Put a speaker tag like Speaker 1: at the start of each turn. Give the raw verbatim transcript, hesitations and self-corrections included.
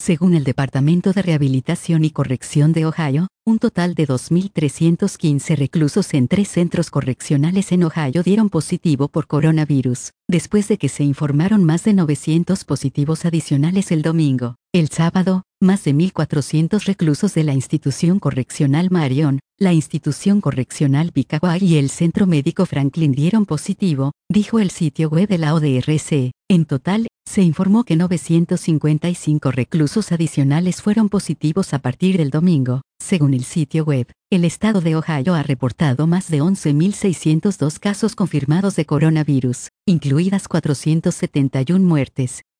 Speaker 1: Según el Departamento de Rehabilitación y Corrección de Ohio, un total de dos mil trescientos quince reclusos en tres centros correccionales en Ohio dieron positivo por coronavirus, después de que se informaron más de novecientos positivos adicionales el domingo. El sábado, más de mil cuatrocientos reclusos de la institución correccional Marion, la institución correccional Pickaway y el centro médico Franklin dieron positivo, dijo el sitio web de la O D R C. En total, se informó que novecientos cincuenta y cinco reclusos adicionales fueron positivos a partir del domingo. Según el sitio web, el estado de Ohio ha reportado más de once mil seiscientos dos casos confirmados de coronavirus, incluidas cuatrocientas setenta y una muertes.